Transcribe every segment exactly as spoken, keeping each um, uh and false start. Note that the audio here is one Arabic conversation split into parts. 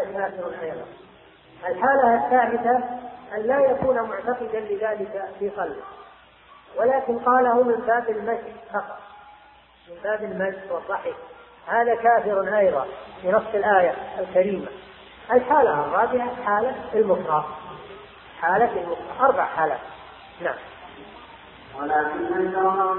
كافر أيضا. الحالة الثالثة أن لا يكون معتقدا لذلك في قلبه، ولكن قاله من باب المجد فقط، من باب المجد والضحك، هذا كافر أيضا في نص الآية الكريمة. الحالة الرابعة حالة المكره، حالة المكره، أربع حالات. نعم. ولكن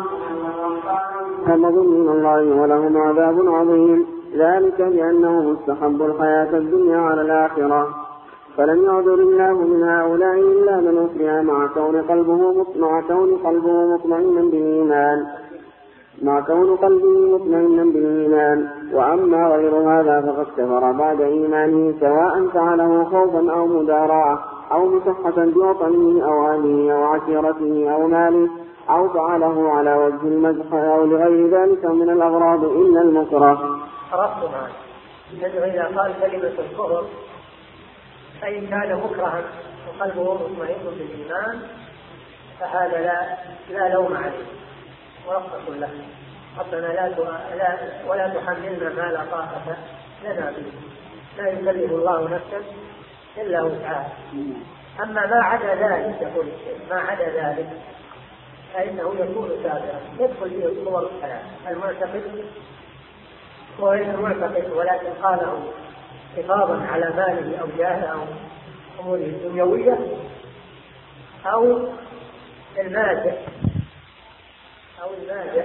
من الله ولهم عذاب عظيم، ذلك بأنه مستحب الحياة الدنيا على الآخرة، فلم يعذر الله من هؤلاء إلا من أكره مع كون قلبه مع كون قلبه مطمئنا بالإيمان مع كون قلبه مطمئنا بالإيمان وأما غير هذا فقد كفر بعد إيمانه، سواء فعله خوفا أو مداراة أو مشقة بوطنه أو أهله أو عشيرته أو ماله، أو فعله على وجه المزح أو لغير ذلك من الأغراض إلا المكره. عرفتم هذا؟ إنه إذا قال كلمة الكفر فإن كان مكرها وقلبه مطمئن بالإيمان فهذا لا لا لوم عليه ورخص له. ربنا لا, لا ولا تحملنا ما لا طاقة لنا به، لا يكلف الله نفسا إلا وسعها. أما ما عدا ذلك يقول ما عدا ذلك فإنه يكون كافرا، يدخل فيه الصور الثلاث: المعتقد وغير المعتقد ولكن قاله حفاظا على ماله أو جاهه أو أموره الدنيوية، أو المازح أو المازح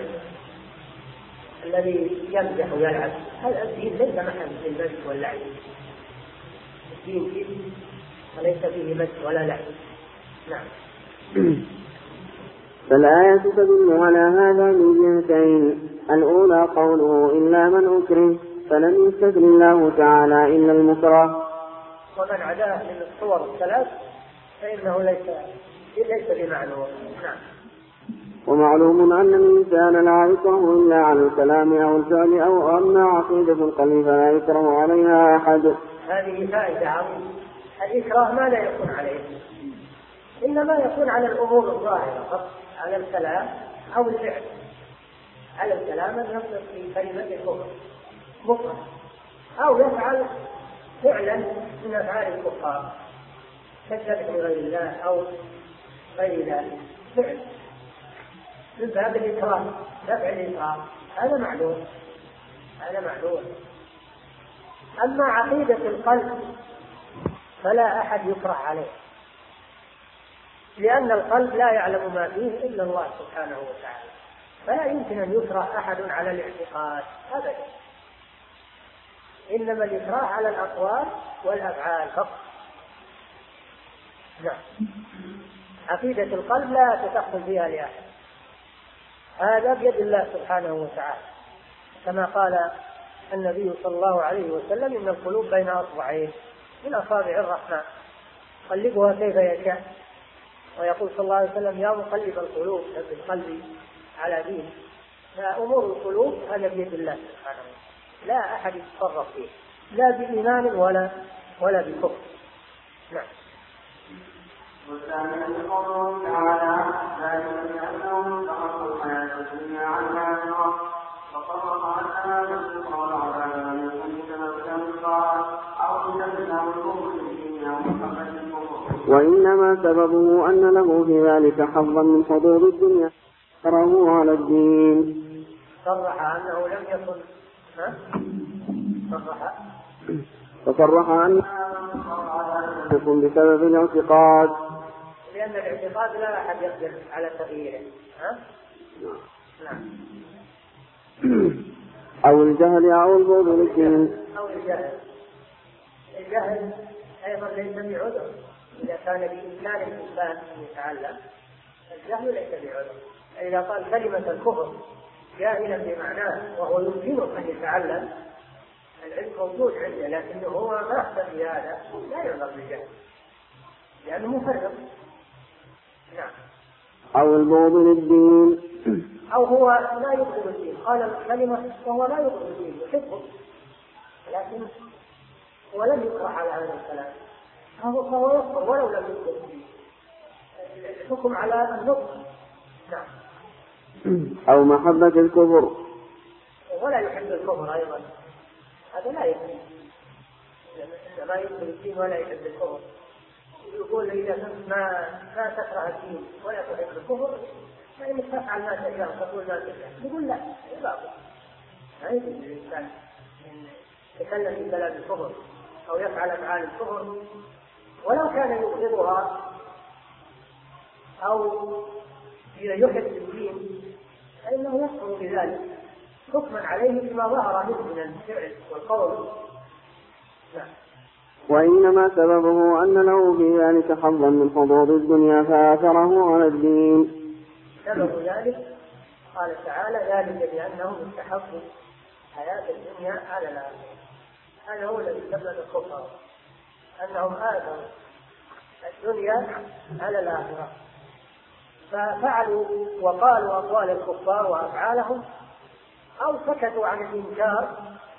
الذي يمزح ويلعب. هذا الدين ليس محل للمزح واللعب، الدين فيه وليس فيه مزح ولا لعب. نعم. فالآية تدل على هذا من جهتين: الأولى قوله إلا من أكره، فلم يستثن الله تعالى إلا المكره، ومن عداه من الصور الثلاث فإنه ليس ليس بمعلوم. نعم. ومعلوم أن الإنسان لا يكره إلا على الكلام أو الفعل أو أما عقيدة القلب فلا يكره عليها أحد. هذه فائدة عظيمة. الإكراه ما لا يكون عليه، إنما يكون على الأمور الظاهرة فقط، على الكلام أو الفعل. على الكلام نطلق في كلمة الكفر مكره، أو يفعل فعلا من أفعال الكفار كالذبح لغير الله أو غير ذلك، فعل من باب الإكراه، دفع الإكراه، هذا معلوم، هذا معلوم. أما عقيدة القلب فلا أحد يكره عليه، لأن القلب لا يعلم ما فيه إلا الله سبحانه وتعالى، فلا يمكن أن يكره أحد على الاعتقاد أبدا، إنما الإكراه على الأقوال والأفعال فقط. نعم. عقيدة القلب لا تدخل فيها لأحد، هذا بيد الله سبحانه وتعالى، كما قال النبي صلى الله عليه وسلم: إن القلوب بين أصبعين من أصابع الرحمن قلبها كيف يشاء. ويقول صلى الله عليه وسلم: يا مقلب القلوب ثبت قلبي على دينك. فأمور القلوب هذا بيد الله سبحانه وتعالى، لا أحد يتصرف فيه لا بإيمان ولا ولا بكفر. نعم. والثاني قوله تعالى: ذلك بأنهم تركوا الحياة الدنيا عن الآخرة، وصرف عنها بالكفر والعذاب لم يكن بسبب الطاعة أو بسبب الكفر بالدين أو محبة الكفر، وإنما سببه أن له في ذلك حظا من حضور الدنيا تره على الدين. صرح أنه لم يكن ها؟ صرح فصرح أنه يكون بسبب الاعتقاد، لأن الاعتقاد لا أحد يقدر على تغييره. ها؟ نعم. أو الجهل أو البغض للدين. أو الجهل. الجهل أيضا ليس بعذر إذا كان بإمكان الإنسان أن يتعلم، الجهل ليس بعذر. إذا قال كلمة الكفر جاهلا بمعناه وهو يمكنه أن يتعلم، العلم موجود عنده لكنه هو ما أحسن بهذا، لا يعذر بالجهل لأنه مفرط. نعم. أو البغض للدين، أو هو لا يبغض الدين، قال الكلمة وهو لا يبغض الدين، يحبه لكن هو لم يكره على هذا الكلام، فهو يكفر ولو لم يبغض الدين. الحكم على النطق. نعم. أو محبة الكفر، ولا يحب الكفر أيضا، هذا لا يحب، ما يحب الدين ولا يحب الكفر، يقول إذا كنت ما لا تكره الدين ولا تحب الكفر فإنك تفعل ما تشاء وتقول ما تشاء، يقول لا باطل. ما يجوز للإنسان يتكلم في كلام الكفر أو يفعل أفعال الكفر ولو كان يبغضها أو يحب الدين فإنه يكفر بذلك حكما عليه بما ظهر منه من الفعل والقول. لا. وإنما سببه أن له في ذلك حظا من حظوظ الدنيا فآثره على الدين. سبب ذلك قال تعالى ذلك بأنهم استحبوا حياة الدنيا على الآخرة. هذا هو الذي سبب الكفر، أنهم آثروا الدنيا على الآخرة ففعلوا وقالوا أقوال الكفار وأفعالهم أو سكتوا عن الإنكار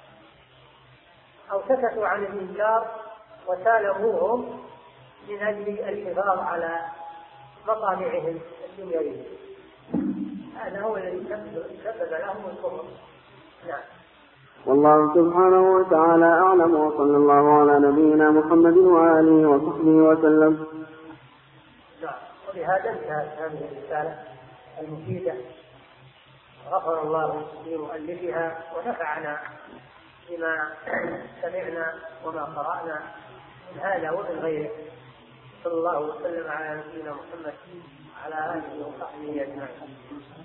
أو سكتوا عن الإنكار وسالموهم من أجل الحفاظ على مطامعهم الدنيوية. هذا هو الذي سبب لهم الكفر. نعم. والله سبحانه وتعالى أعلم، وصلى الله على نبينا محمد وآله وصحبه وسلم. نعم. وبهذا انتهت هذه الرسالة المفيدة، غفر الله لمؤلفها ونفعنا بما سمعنا وما قرأنا من هذا ومن غيره. صلى الله وسلم على نبينا محمد وعلى آله وصحبه أجمعين.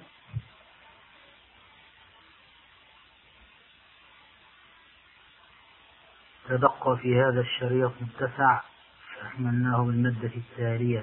تبقى في هذا الشريط متسع فأحملناه بالمادة التالية.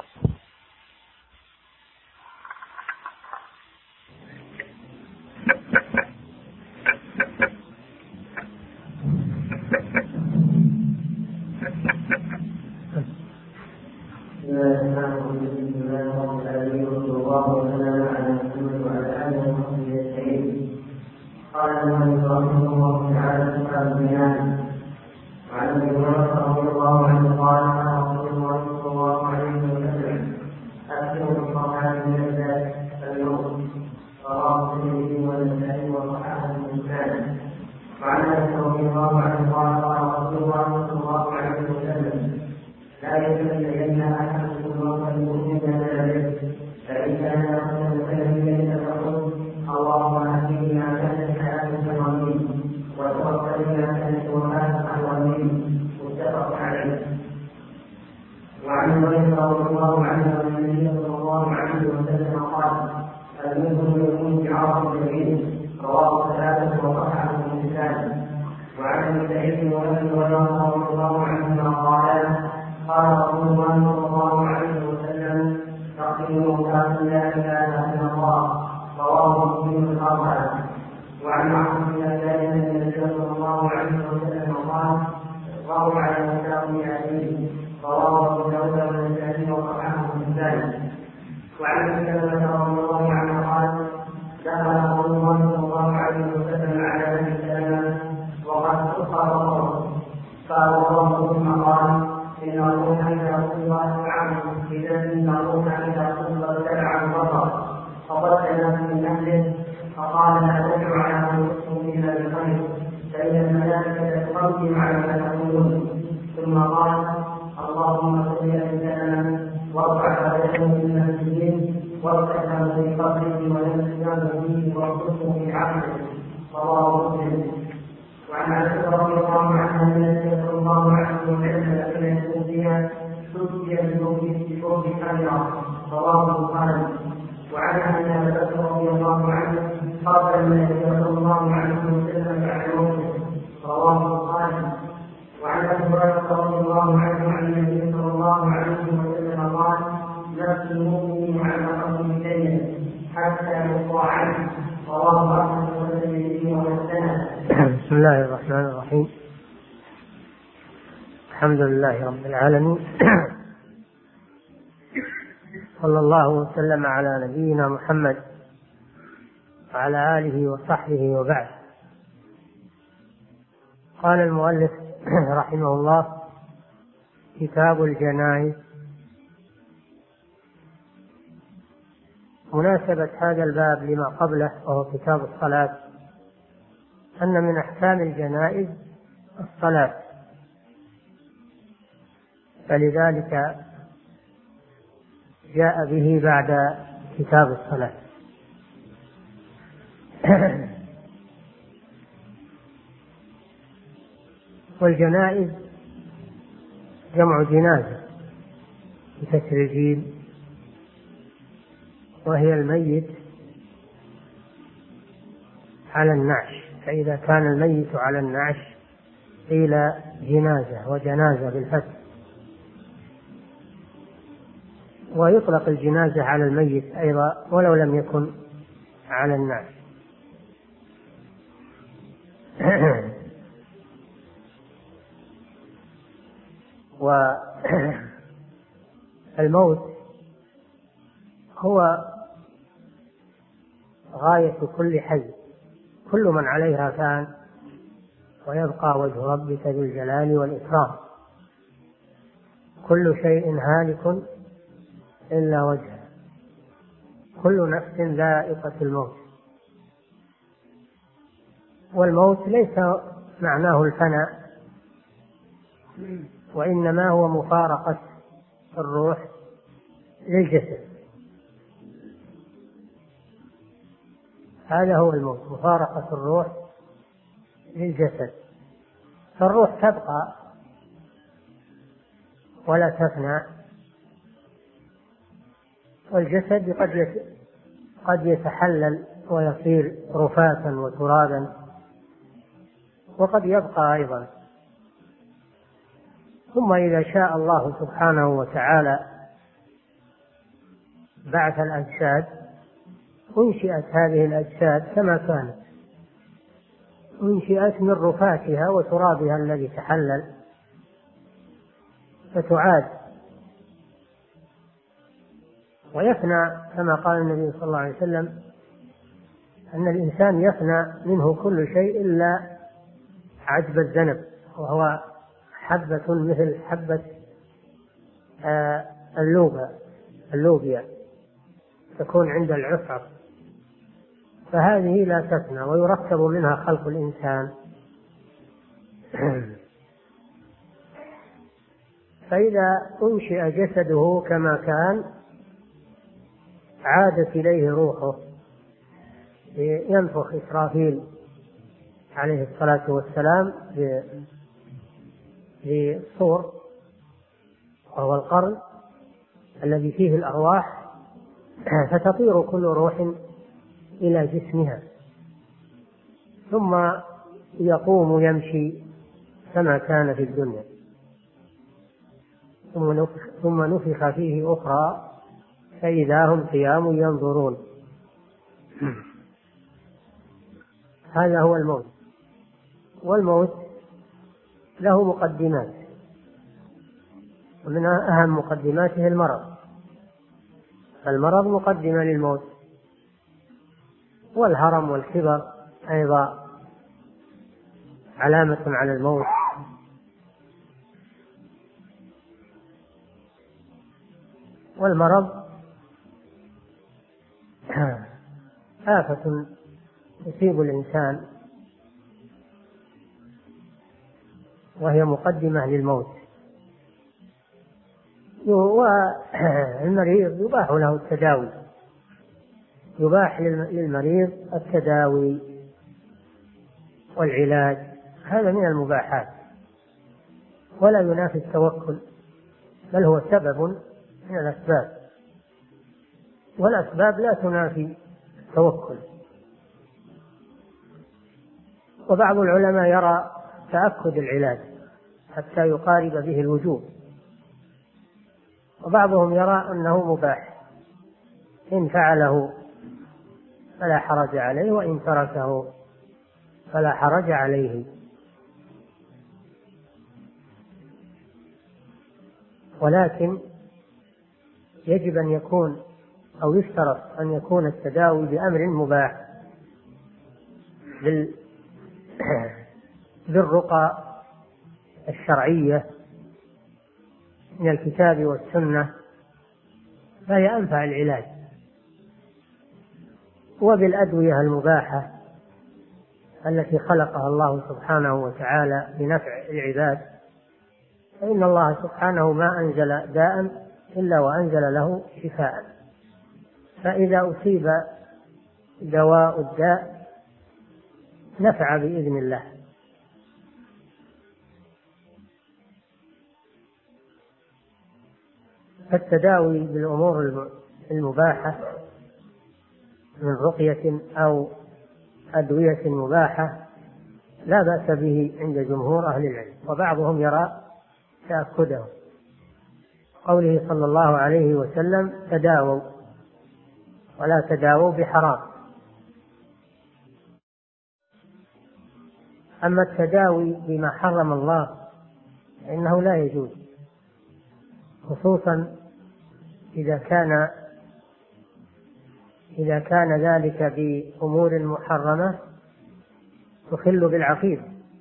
قال النبي رحمه الله تعالى كتاب البيان. وعن ابي هريره رضي الله عنه قال قال رسول الله صلى الله عليه وسلم اكثر الصلاه من الذات اليوم رواه الترمذي والنسائي وصححه الانسان. وعن انس رضي الله عنه قال قال رسول الله صلى الله عليه وسلم لا يتبين احدكم الموت المؤمن ذلك فان كان له الخير يتبعه اللهم اهدني ما كانت حياتك الرميم وتوفني ما كانت وفاتك الرميم. متفق عليه. وعن هريره رضي الله عنه ان النبي صلى الله عليه وسلم قال المؤمن يكون بعرض اليمين رواه ثلاثه وصححه الانسان. وعن ابي سعيد وابي هريره رضي الله عنهما قال قال رسول الله صلى الله عليه وسلم تقيموا لا اله الا الله رواه مسلم الأربعة. وعن عمرو بن عباس أن النبي صلى الله عليه وسلم قال الله على مساوي أبيه رواه أبو داود والنسائي وصححه الإنسان. وعن ابي سلمة رضي الله عنه قال دخل رسول الله صلى الله عليه وسلم على ابي سلمة وقد سقى بصره فأبصره ثم قال إن الروح إذا صلى عن إذا إن الروح إذا صلى تبع البصر فقتل من أهله فقال لا تدعو على أنفسكم إلا بالخير فإن الملائكة تقدم على ما تقولون. ثم قال اللهم صل على وارفع درجته من المسلمين وارفعه في قبره ويسلم فيه وارزقه في عقله رواه مسلم. وعن عائشة رضي الله عنها أن النبي صلى الله عليه وسلم حين توفي توفي بفوق حجرة رواه البخاري. وعنها أن أبا بكر رضي الله عنه قاتل النبي صلى الله عليه وسلم بعد موته رواه البخاري. وعن أبي هريرة رضي الله عنه عن النبي صلى الله عليه وسلم قال نفس المؤمن على قلب شيء حتى يقطع عنه رواه أحمد والترمذي وحسنه. بسم الله الرحمن الرحيم. الحمد لله رب العالمين، صلى الله وسلم على نبينا محمد وعلى آله وصحبه وبعد. قال المؤلف رحمه الله كتاب الجنائز. مناسبة هذا الباب لما قبله وهو كتاب الصلاة أن من أحكام الجنائز الصلاة، فلذلك جاء به بعد كتاب الصلاة. والجنائز جمع جنازة بكسر الجيم، وهي الميت على النعش، فإذا كان الميت على النعش قيل جنازة وجنازة بالفتح. ويطلق الجنازة على الميت أيضا ولو لم يكن على النعش. والموت هو غاية كل حي، كل من عليها فان ويبقى وجه ربك ذو الجلال والإكرام. كل شيء هالك إلا وجهه، كل نفس ذائقة الموت. والموت ليس معناه الفناء، وإنما هو مفارقة الروح للجسد. هذا هو الموت، مفارقة الروح للجسد. فالروح تبقى ولا تفنى، والجسد قد قد يتحلل ويصير رفاتا وترابا، وقد يبقى أيضا. ثم إذا شاء الله سبحانه وتعالى بعث الأجساد، أنشئت هذه الأجساد كما كانت، أنشئت من رفاتها وترابها الذي تحلل، فتعاد ويفنى كما قال النبي صلى الله عليه وسلم أن الإنسان يفنى منه كل شيء إلا عجب الذنب، وهو حبة مثل حبة اللوبة اللوبيا تكون عند العصر، فهذه لا تفنى ويركب منها خلق الإنسان. فإذا أنشئ جسده كما كان عادت إليه روحه، ينفخ إسرافيل عليه الصلاة والسلام بالصور، وهو القرن الذي فيه الأرواح، فتطير كل روح إلى جسمها، ثم يقوم يمشي كما كان في الدنيا، ثم نفخ فيه أخرى فإذا هم قيام ينظرون. هذا هو الموت. والموت له مقدمات، ومن أهم مقدماته المرض. المرض مقدمة للموت، والهرم والكبر أيضا علامة على الموت. والمرض آفة تصيب الإنسان وهي مقدمة للموت. والمريض يباح له التداوي، يباح للمريض التداوي والعلاج، هذا من المباحات ولا ينافي التوكل، بل هو سبب من الأسباب، والأسباب لا تنافي التوكل. وبعض العلماء يرى تأكد العلاج حتى يقارب به الوجوب، وبعضهم يرى أنه مباح، إن فعله فلا حرج عليه، وإن تركه فلا حرج عليه. ولكن يجب أن يكون أو يشترط أن يكون التداوي بأمر مباح بالرقى الشرعية من الكتاب والسنة، فهي أنفع العلاج، وبالأدوية المباحة التي خلقها الله سبحانه وتعالى لنفع العباد، فإن الله سبحانه ما أنزل داء إلا وأنزل له شفاء، فإذا أصيب دواء الداء نفع بإذن الله. التداوي بالأمور المباحة من رقية أو أدوية مباحة لا بأس به عند جمهور أهل العلم، وبعضهم يرى تأكده. قوله صلى الله عليه وسلم: تداووا ولا تداووا بحرام. أما التداوي بما حرم الله فإنه لا يجوز، خصوصا إذا كان إذا كان ذلك بأمور محرمة تخل بالعقيدة،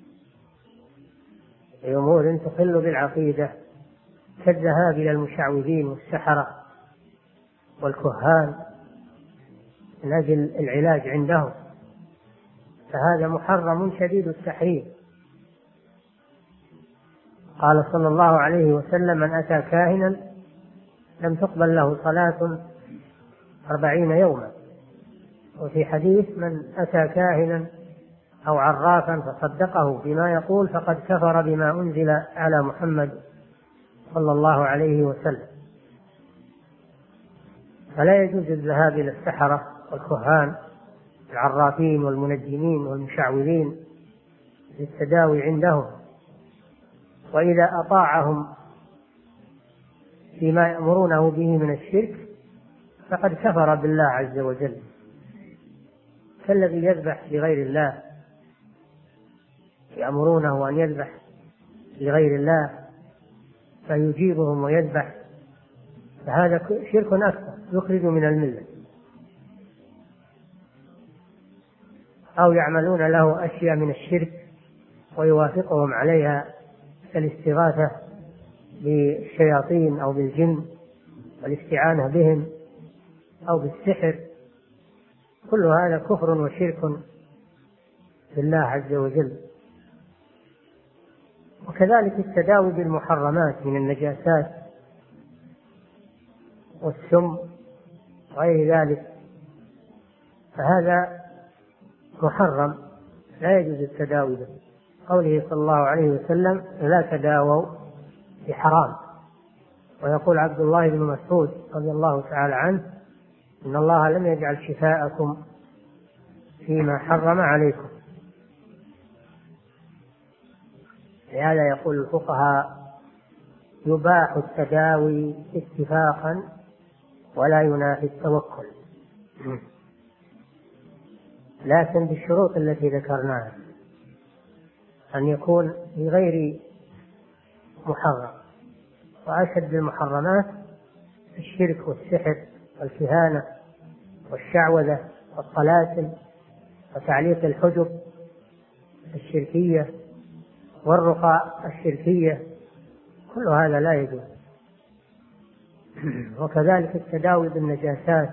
بأمور تخل بالعقيدة كالذهاب إلى المشعوذين والسحرة والكهان من أجل العلاج عندهم، فهذا محرم شديد التحريم. قال صلى الله عليه وسلم: من أتى كاهنا لم تقبل له صلاة أربعين يوما. وفي حديث: من أتى كاهنا أو عرافا فصدقه بما يقول فقد كفر بما أنزل على محمد صلى الله عليه وسلم. فلا يجوز الذهاب إلى السحرة والكهان العرافين والمنجمين والمشعوذين للتداوي عندهم، وإذا أطاعهم فيما يأمرونه به من الشرك فقد كفر بالله عز وجل، كالذي يذبح لغير الله، يأمرونه أن يذبح لغير الله فيجيبهم ويذبح، فهذا شرك أكبر يخرج من الملة. أو يعملون له أشياء من الشرك ويوافقهم عليها كالاستغاثة بالشياطين أو بالجن والاستعانة بهم أو بالسحر، كل هذا كفر وشرك بالله عز وجل. وكذلك التداوي بالمحرمات من النجاسات والسم وغير ذلك، فهذا محرم لا يجوز التداوي به. قوله صلى الله عليه وسلم: لا تداووا بحرام. ويقول عبد الله بن مسعود رضي الله تعالى عنه: إن الله لم يجعل شفاءكم فيما حرم عليكم. لهذا يقول الفقهاء: يباح التداوي اتفاقا ولا ينافي التوكل، لكن بالشروط التي ذكرناها، أن يكون بغير محرم. وأشد المحرمات الشرك والسحر والكهانة والشعوذة والطلاسم وتعليق الحجب الشركية والرقى الشركية، كل هذا لا يجوز. وكذلك التداوي بالنجاسات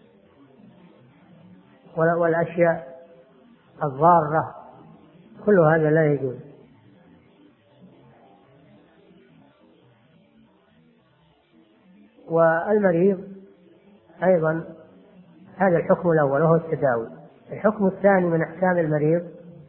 والأشياء الضارة، كل هذا لا يجوز. والمريض أيضا هذا الحكم الأول وهو التداوي. الحكم الثاني من أحكام المريض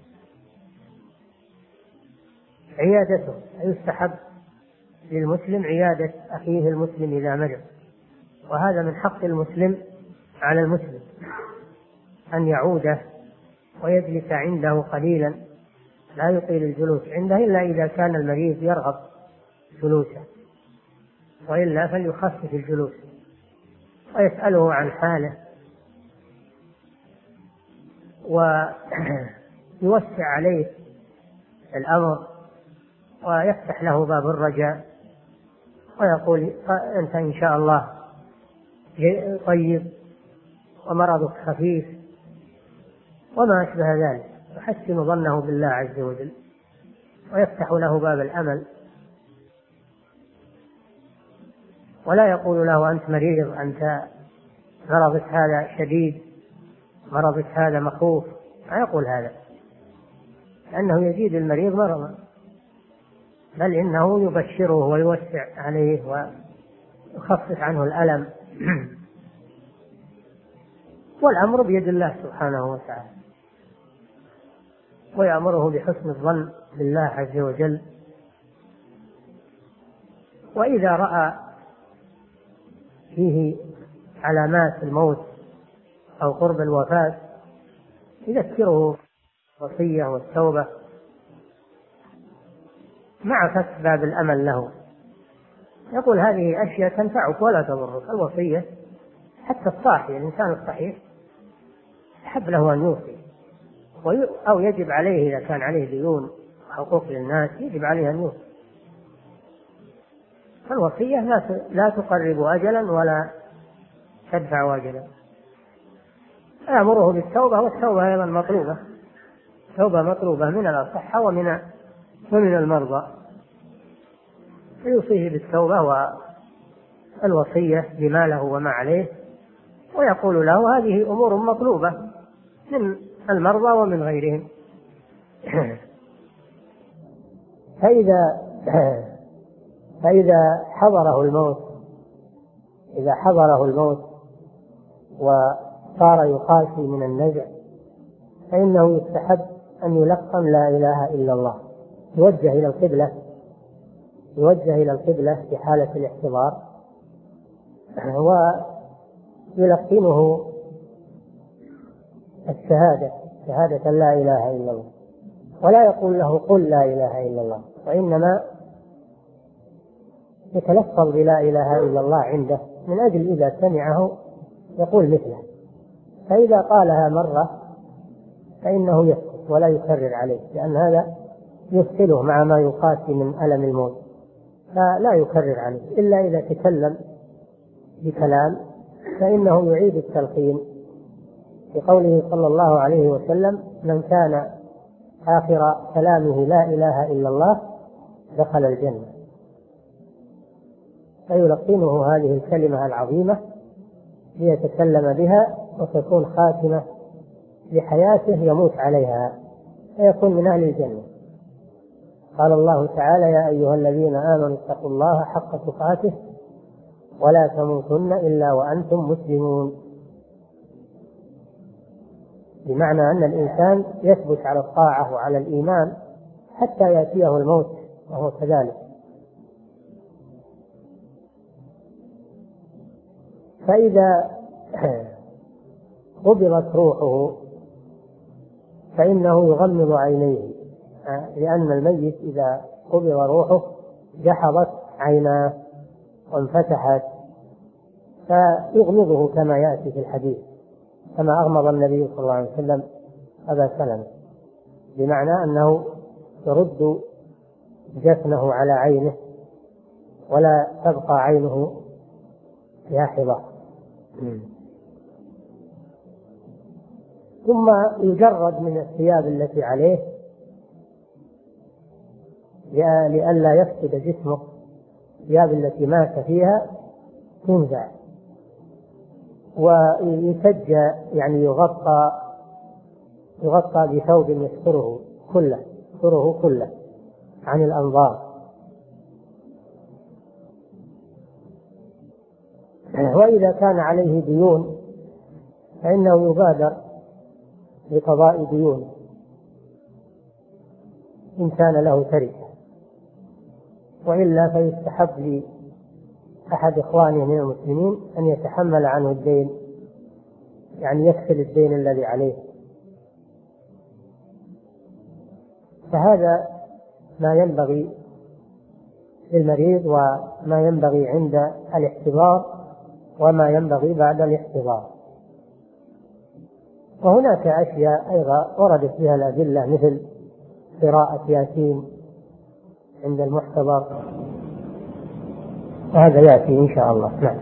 عيادته، يستحب للمسلم عيادة أخيه المسلم إذا مرض، وهذا من حق المسلم على المسلم أن يعوده ويجلس عنده قليلا، لا يطيل الجلوس عنده إلا إذا كان المريض يرغب جلوسه، وإلا فليخفف الجلوس ويسأله عن حاله ويوسع عليه الأمر ويفتح له باب الرجاء ويقول: أنت إن شاء الله طيب ومرضك خفيف وما أشبه ذلك، يحسن ظنه بالله عز وجل ويفتح له باب الأمل، ولا يقول له: أنت مريض، أنت مرضك هذا شديد، مرضك هذا مخوف، ما يقول هذا، لأنه يزيد المريض مرضا. بل إنه يبشره ويوسع عليه ويخفف عنه الألم. والأمر بيد الله سبحانه وتعالى، ويأمره بحسن الظن بالله عز وجل. وإذا رأى فيه علامات الموت أو قرب الوفاة يذكره الوصية والتوبة مع فتح باب الأمل له. يقول هذه أشياء تنفعك ولا تضرك. الوصية حتى الصاحي، الإنسان الصحيح يحب له أن يوصي، أو يجب عليه إذا كان عليه ديون حقوق للناس يجب عليه أن يوصي. فالوصية لا تقرب أجلا ولا تدفع أجلا. أمره بالتوبة، والتوبة أيضا مطلوبة، توبة مطلوبة من الأصحة ومن ومن المرضى، فيوصيه بالتوبة والوصية بما له وما عليه، ويقول له هذه أمور مطلوبة من المرضى ومن غيرهم. فإذا فإذا حضره الموت إذا حضره الموت وصار يقاسي من النزع، فإنه يستحب أن يلقن لا إله إلا الله، يوجه إلى القبلة يوجه إلى القبلة في حالة الاحتضار، ويلقنه الشهادة شهادة لا إله إلا الله، ولا يقول له قل لا إله إلا الله، وإنما يتلفظ بلا إله إلا الله عنده من أجل إذا سمعه يقول مثله. فإذا قالها مرة فإنه يسكت ولا يكرر عليه، لأن هذا يثقله مع ما يقاسي من ألم الموت، فلا يكرر عليه إلا إذا تكلم بكلام فإنه يعيد التلقين بقوله صلى الله عليه وسلم: من كان آخر كلامه لا إله إلا الله دخل الجنة. فيلقنه هذه الكلمة العظيمة ليتكلم بها وتكون خاتمة لحياته يموت عليها فيكون من أهل الجنة. قال الله تعالى: يا أيها الذين آمنوا اتقوا الله حق تقاته ولا تموتن إلا وأنتم مسلمون، بمعنى أن الإنسان يثبت على الطاعة وعلى الإيمان حتى يأتيه الموت وهو كذلك. فإذا قبضت روحه فإنه يغمض عينيه، لأن الميت إذا قبض روحه جحظت عيناه وانفتحت، فيغمضه كما يأتي في الحديث، كما أغمض النبي صلى الله عليه وسلم أبا سلمة، بمعنى أنه يرد جفنه على عينه ولا تبقى عينه ياحظة. ثم يجرد من الثياب التي عليه لئلا يفقد جسمه، الثياب التي مات فيها تنزع ويسجى، يعني يغطى يغطى بثوب يستره كله يستره كله عن الأنظار. وإذا كان عليه ديون فإنه يبادر بقضاء ديونه إن كان له تركة، وإلا فيستحب لأحد إخوانه من المسلمين أن يتحمل عنه الدين، يعني يكفل الدين الذي عليه. فهذا ما ينبغي للمريض، وما ينبغي عند الاحتضار، وما ينبغي بعد الاحتضار. وهناك أشياء أيضا وردت بها الأدلة مثل قراءة ياسين عند المحتضر، وهذا يأتي إن شاء الله. نعم.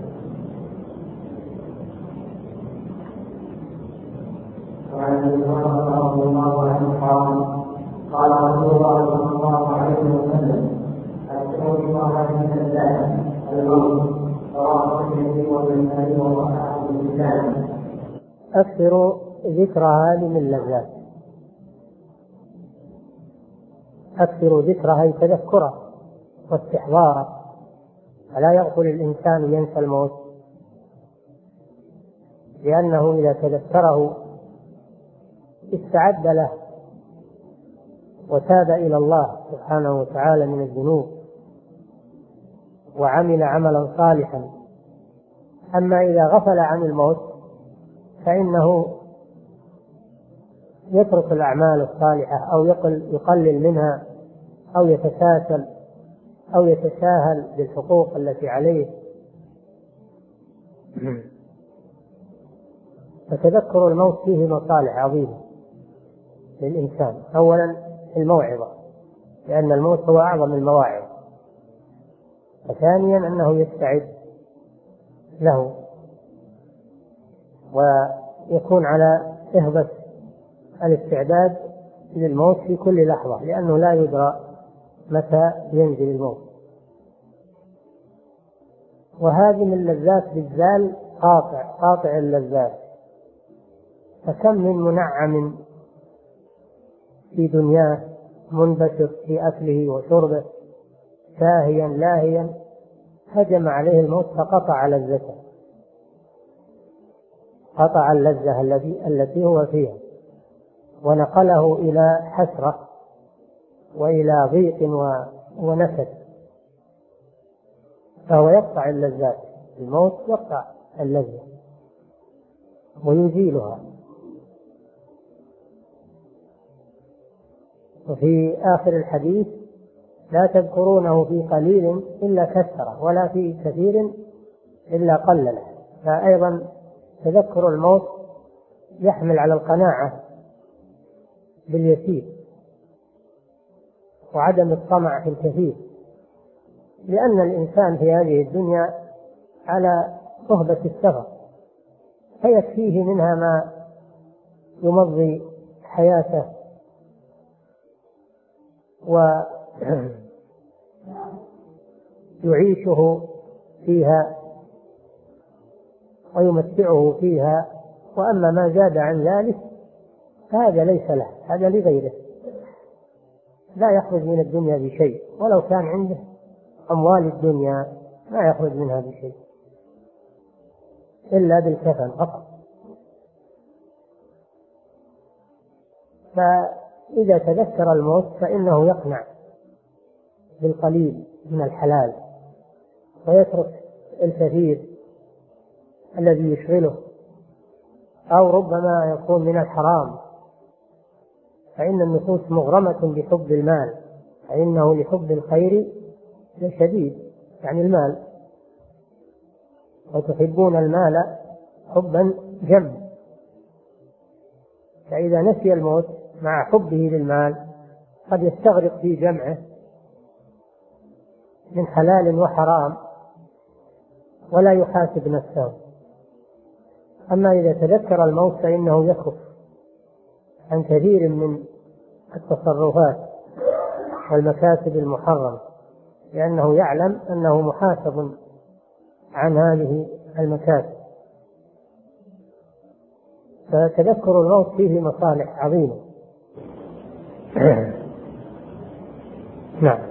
قال رسول الله صلى الله عليه وسلم: أذكر الله من اللذات الموت رواه الترمذي والنسائي وصححه الألباني. أكثر ذكر هذه من اللذات، أكثر ذكرها تذكره واستحضارا، فلا يغفل الإنسان ينسى الموت، لأنه إذا تذكره استعد له وتاب إلى الله سبحانه وتعالى من الذنوب وعمل عملا صالحا. أما إذا غفل عن الموت فإنه يترك الأعمال الصالحة أو يقلل منها أو يتساهل أو يتساهل بالحقوق التي عليه. فتذكر الموت فيه مصالح عظيمة للإنسان. أولا الموعظة، لأن الموت هو أعظم المواعظ. وثانيا أنه يستعد له ويكون على إهبة الاستعداد للموت في كل لحظة، لأنه لا يدرى متى ينزل الموت. وهذه من اللذات بالذال قاطع قاطع اللذات، فكم من منعم في دنياه منبسط في أكله وشربه ساهيا لاهيا هجم عليه الموت فقطع لذته، قطع اللذة التي التي هو فيها ونقله إلى حسرة وإلى ضيق ونكد. فهو يقطع اللذات، الموت يقطع اللذة ويزيلها. وفي آخر الحديث: لا تذكرونه في قليل إلا كثره، ولا في كثير إلا قلله. فأيضا تذكر الموت يحمل على القناعة باليسير وعدم الطمع في الكثير، لأن الإنسان في هذه الدنيا على صهبة السفر، فيكفيه منها ما يمضي حياته ويعيشه فيها ويمتعه فيها. وأما ما زاد عن ذلك فهذا ليس له، هذا لغيره، لا يخرج من الدنيا بشيء، ولو كان عنده أموال الدنيا لا يخرج منها بشيء إلا بالكفن فقط. فإذا تذكر الموت فإنه يقنع بالقليل من الحلال ويترك الكثير الذي يشغله، أو ربما يكون من الحرام، فإن النفوس مغرمة بحب المال، فإنه لحب الخير لشديد، يعني المال، وتحبون المال حبا جما. فإذا نسي الموت مع حبه للمال قد يستغرق في جمعه من حلال وحرام ولا يحاسب نفسه. أما إذا تذكر الموت فإنه يكف عن كثير من التصرفات والمكاسب المحرمة، لأنه يعلم أنه محاسب عن هذه المكاسب. فتذكر الموت فيه مصالح عظيمة. نعم.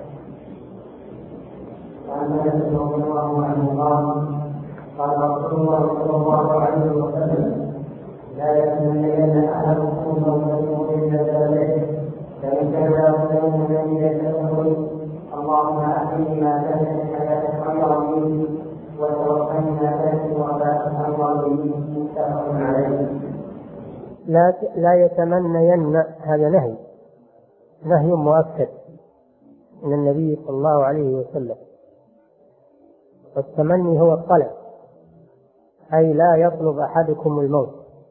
وعن انس رضي الله عنه قال قال رسول الله صلى الله عليه وسلم: لا يتمنين احدكم الموت الا ذلك، فان كان يوم من يتقول: اللهم احيني ما كانت الحياه خيرا مني وتوفني ما كانت الوفاه خيرا مني. متفق عليه. لا لا يتمنين، هذا نهي نهي مؤكد من النبي صلى الله عليه وسلم. والتمني هو الطلب، أي لا يطلب أحدكم الموت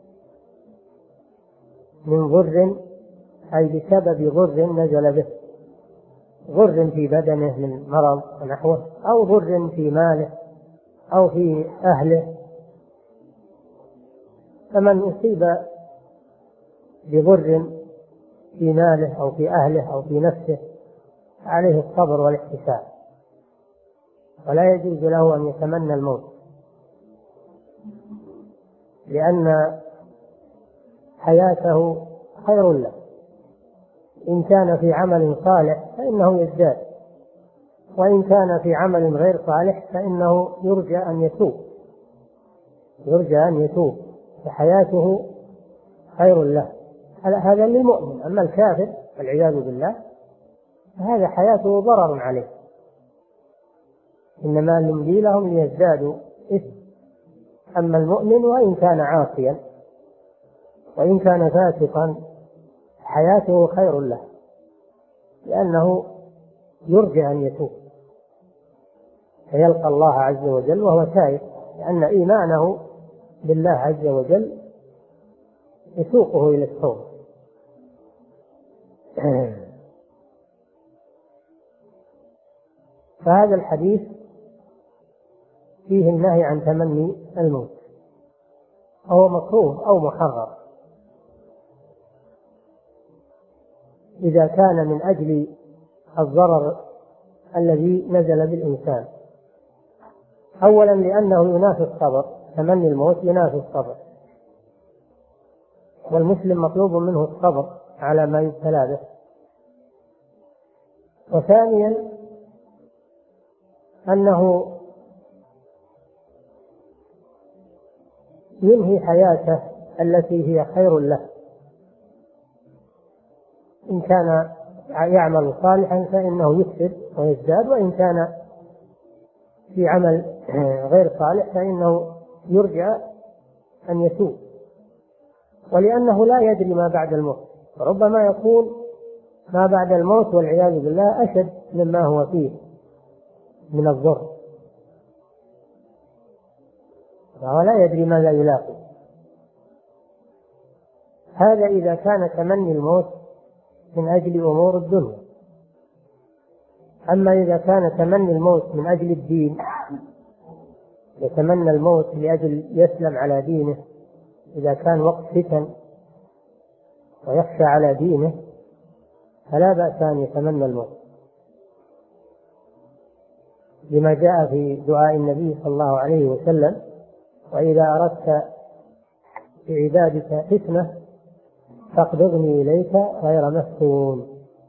من ضر، أي بسبب ضر نزل به، ضر في بدنه من مرض ونحوه، أو ضر في ماله أو في أهله. فمن أصيب بضر في ماله أو في أهله أو في نفسه عليه الصبر والاحتساب، ولا يجوز له أن يتمنى الموت، لأن حياته خير له. إن كان في عمل صالح فإنه يزداد، وإن كان في عمل غير صالح فإنه يرجى أن يتوب يرجى أن يتوب فحياته خير له. هذا للمؤمن. أما الكافر والعياذ بالله فهذا حياته ضرر عليه، إنما نملي لهم ليزدادوا إثم. أما المؤمن وإن كان عاصيا وإن كان فاسقا حياته خير له، لأنه يرجى أن يتوب فيلقى الله عز وجل وهو تائب، لأن إيمانه بالله عز وجل يسوقه إلى التوبة. فهذا الحديث فيه النهي عن تمني الموت، هو مكروه أو محرم إذا كان من أجل الضرر الذي نزل بالإنسان. أولا لأنه ينافي الصبر، تمني الموت ينافي الصبر، والمسلم مطلوب منه الصبر على ما يبتلى به. وثانيا أنه ينهي حياته التي هي خير له، إن كان يعمل صالحا فإنه يكسب ويزداد، وإن كان في عمل غير صالح فإنه يرجى أن يتوب، ولأنه لا يدري ما بعد الموت، ربما يكون ما بعد الموت والعياذ بالله أشد مما هو فيه من الضر، فهو لا يدري ماذا يلاقي. هذا إذا كان تمني الموت من أجل أمور الدنيا. أما إذا كان تمني الموت من أجل الدين، يتمنى الموت لأجل يسلم على دينه، إذا كان وقت فتن ويخشى على دينه فلا بأس أن يتمنى الموت، لما جاء في دعاء النبي صلى الله عليه وسلم: وإذا أردت بعبادك فتنة فاقبضني إليك غير مفتون.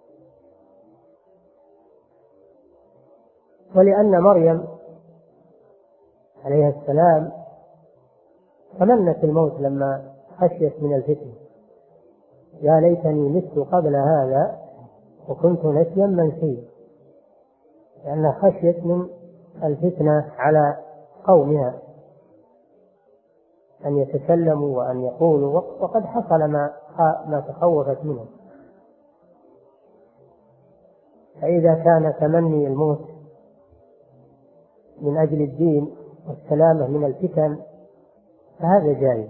ولأن مريم عليها السلام تمنت الموت لما خشيت من الفتنة: يا ليتني مت قبل هذا وكنت نسيا منسيا، لأنها خشيت من الفتنة على قومها أن يتكلموا وأن يقولوا، وقد حصل ما ما تخوفت منه. فإذا كان تمني الموت من أجل الدين والسلامة من الفتن فهذا جائز.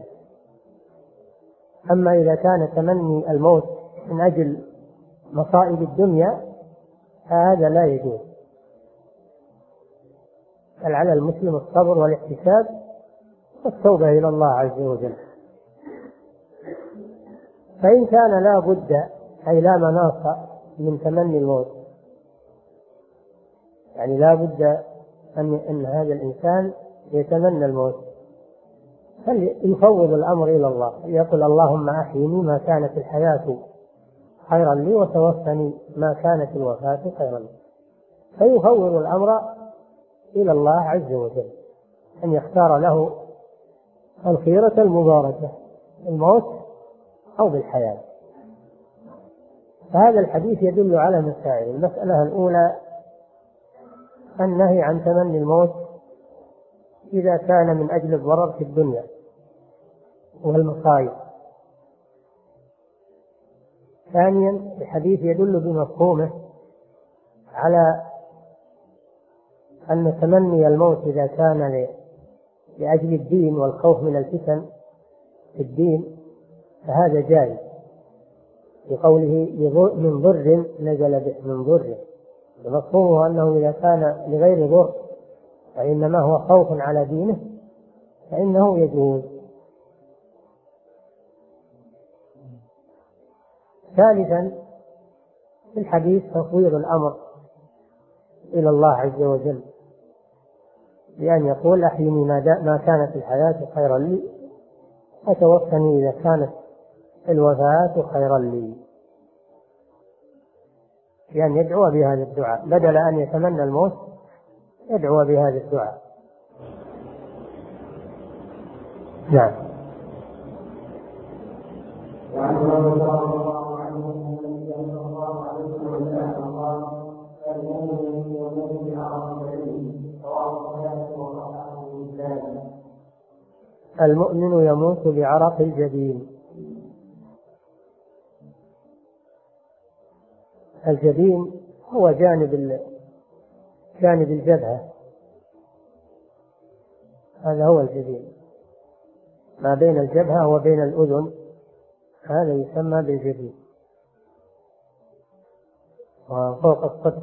أما إذا كان تمني الموت من أجل مصائب الدنيا فهذا لا يجوز، بل على المسلم الصبر والاحتساب والتوبة إلى الله عز وجل. فإن كان لا بد أي لا مناص من تمني الموت، يعني لا بد أن, أن هذا الإنسان يتمنى الموت، فليفوض الأمر إلى الله، يقول: اللهم أحيني ما كانت الحياة خيرا لي وتوفني ما كانت الوفاة خيرا لي. فيفوض الأمر إلى الله عز وجل أن يختار له الخيرة المباركة، الموت أو بالحياة. فهذا الحديث يدل على مسائل. المسألة الأولى النهي عن تمني الموت إذا كان من أجل الضرر في الدنيا والمصائب. ثانيا الحديث يدل بمفهومه على أن تمني الموت إذا كان لأجل الدين والخوف من الفتن في الدين فهذا جائز، بقوله من ضر نزل به، من ضر، ومفهومه أنه إذا كان لغير ضر وإنما هو خوف على دينه فإنه يجوز. ثالثا في الحديث تفويض الأمر إلى الله عز وجل، بأن يقول: أحيني ما كانت الحياة خيرا لي وتوفني إذا كانت الوفاة خيرا لي. يعني يدعو بهذا الدعاء بدل أن يتمنى الموت، يدعو بهذا الدعاء. نعم. المؤمن يموت بعرق الجبين. الجبين هو جانب جانب الجبهة، هذا هو الجبين، ما بين الجبهة وبين الأذن، هذا يسمى بالجبين، وفوق الصدر.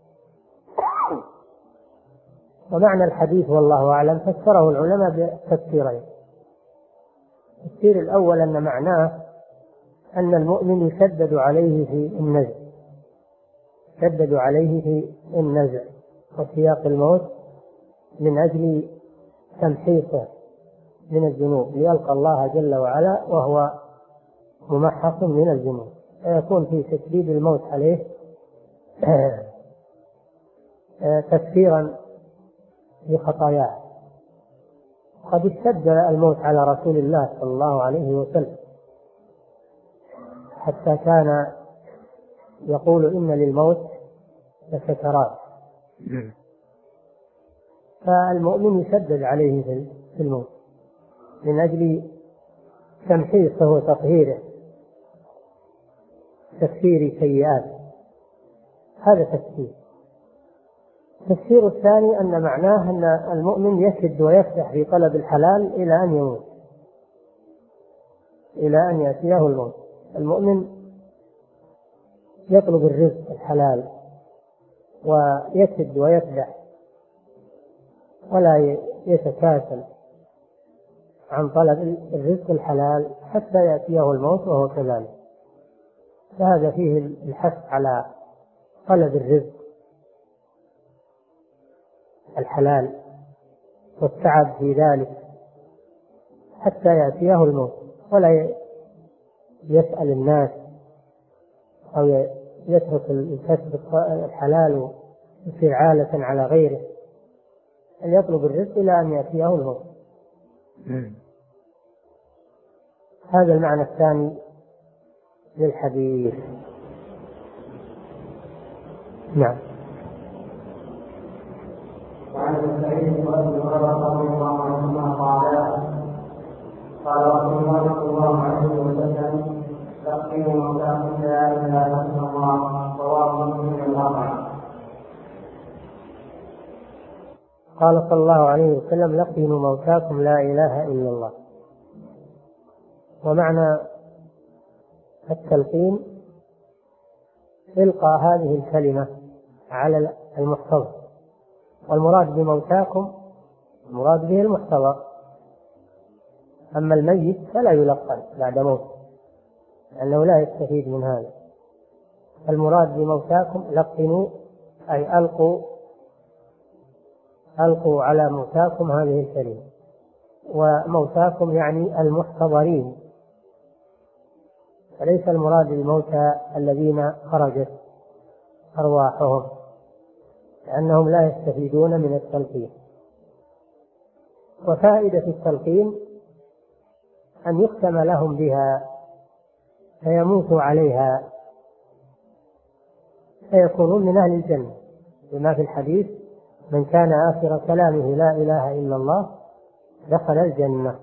ومعنى الحديث والله أعلم فسره العلماء بتفسيرين. التفسير الأول أن معناه أن المؤمن يشدد عليه في النزع، يشدد عليه في النزع وسياق الموت من أجل تمحيصه من الذنوب، ليلقى الله جل وعلا وهو ممحص من الذنوب، فيكون في تشديد الموت عليه تكفيرا لخطاياه. قد اشتد الموت على رسول الله صلى الله عليه وسلم حتى كان يقول إن للموت لسكرات، فالمؤمن يشدد عليه في الموت من أجل تمحيصه وتطهيره، تكفير سيئات. هذا تفسير. التفسير الثاني أن معناه أن المؤمن يشد ويفتح في طلب الحلال إلى أن يموت، إلى أن يأتيه الموت. المؤمن يطلب الرزق الحلال ويشد ويفتح ولا يتكاسل عن طلب الرزق الحلال حتى يأتيه الموت وهو كذلك. فهذا فيه الحث على طلب الرزق الحلال والتعب في ذلك حتى يأتيه الموت، ولا يسأل الناس أو يترك الكسب الحلال ويصير عالة على غيره، أن يطلب الرزق إلى أن يأتيه الموت. هذا المعنى الثاني للحديث. نعم. وعن ابن سعيد رضي الله عنهما قال قال رسول الله صلى الله عليه وسلم: لقنوا موتاكم لا اله الا الله، رواه مسلم الاربعه. قال صلى الله عليه وسلم: لقنوا موتاكم لا اله الا الله. ومعنى التلقين إلقاء هذه الكلمة على المحتضر، والمراد بموتاكم المراد به المحتضر، أما الميت فلا يلقن بعد موت لأنه لا يستفيد من هذا. المراد بموتاكم لقنوا أي ألقوا ألقوا على موتاكم هذه الكلمة. وموتاكم يعني المحتضرين، فليس المراد الموتى الذين خرجت أرواحهم، لأنهم لا يستفيدون من التلقين. وفائدة التلقين أن يختم لهم بها فيموتوا عليها فيكونون من أهل الجنة، بما في الحديث: من كان آخر كلامه لا إله إلا الله دخل الجنة.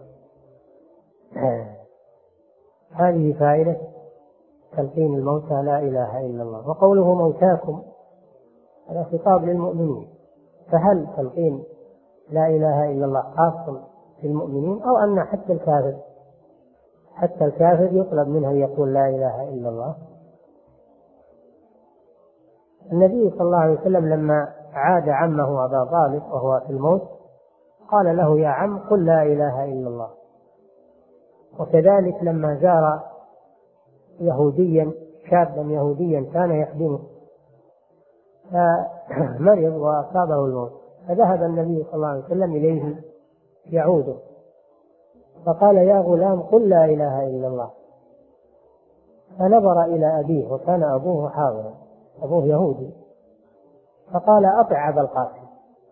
هذه فائدة تلقين الموتى لا إله إلا الله. وقوله موتاكم هذا خطاب للمؤمنين، فهل تلقين لا إله إلا الله خاص بالمؤمنين أو أن حتى الكافر حتى الكافر يطلب منه أن يقول لا إله إلا الله؟ النبي صلى الله عليه وسلم لما عاد عمه أبا طالب وهو في الموت قال له: يا عم قل لا إله إلا الله. وكذلك لما زار يهوديا شابا يهوديا كان يخدمه فمرض وأصابه الموت، فذهب النبي صلى الله عليه وسلم إليه يعوده فقال: يا غلام قل لا إله إلا الله. فنظر إلى أبيه وكان أبوه حاضرا أبوه يهودي، فقال أطع أبا القاسم.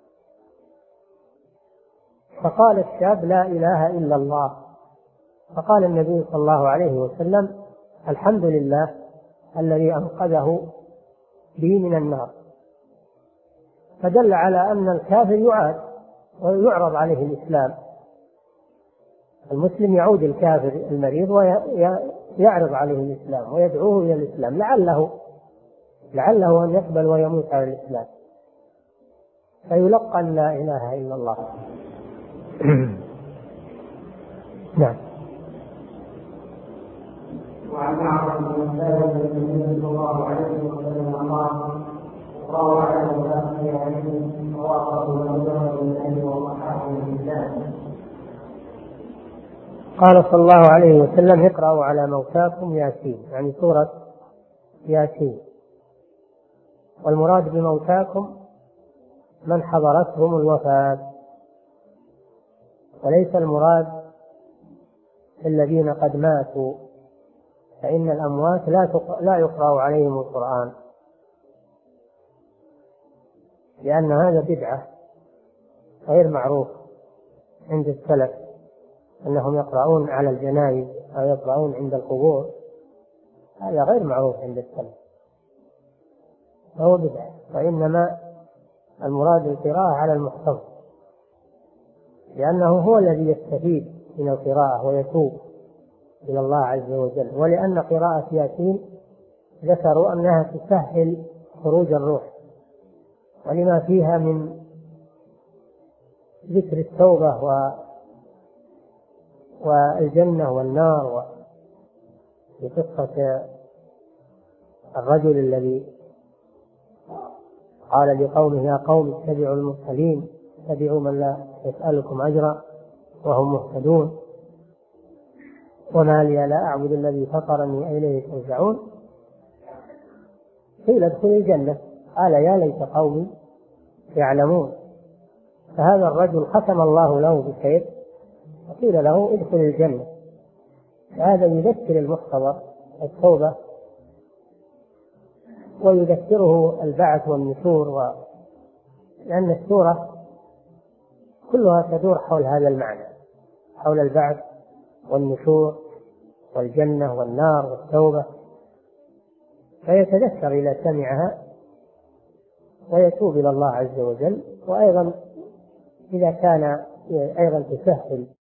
فقال الشاب لا إله إلا الله. فقال النبي صلى الله عليه وسلم الحمد لله الذي أنقذه بي من النار. فدل على أن الكافر يعاد ويعرض عليه الإسلام. المسلم يعود الكافر المريض ويعرض عليه الإسلام ويدعوه إلى الإسلام لعله لعله أن يقبل ويموت على الإسلام، فيلقن لا إله إلا الله. نعم. وعن معبد بن ثابت النبي صلى الله عليه وسلم قال: روى على المتأخر عليه ووافقه مجرد النبي وصححه الإسلام. قال صلى الله عليه وسلم: اقرأوا على موتاكم ياسين، يعني سورة ياسين. والمراد بموتاكم من حضرتهم الوفاة، وليس المراد الذين قد ماتوا، فإن الأموات لا يقرأ عليهم القرآن، لأن هذا بدعة غير معروف عند السلف أنهم يقرؤون على الجنائز أو يقرؤون عند القبور، هذا غير معروف عند السلف، فهو بدعة. وإنما المراد القراءة على المحتضر، لأنه هو الذي يستفيد من القراءة ويتوب إلى الله عز وجل. ولأن قراءة ياسين ذكروا أنها تسهل خروج الروح، ولما فيها من ذكر التوبة و والجنة والنار، في قصة الرجل الذي قال لقومه: يا قوم اتبعوا المرسلين، اتبعوا من لا يسألكم أجرا وهم مهتدون، وما لي لا أعبد الذي فطرني إليه ترجعون. قيل ادخل الجنة، قال يا ليت قومي يعلمون. فهذا الرجل ختم الله له بخير وقيل له ادخل الجنة. هذا يذكر المحتضر التوبة ويذكره البعث والنشور، و... لأن السورة كلها تدور حول هذا المعنى، حول البعث والنشور والجنة والنار والتوبة، فيتذكر إذا سمعها ويتوب إلى الله عز وجل. وأيضا إذا كان أيضا تسهل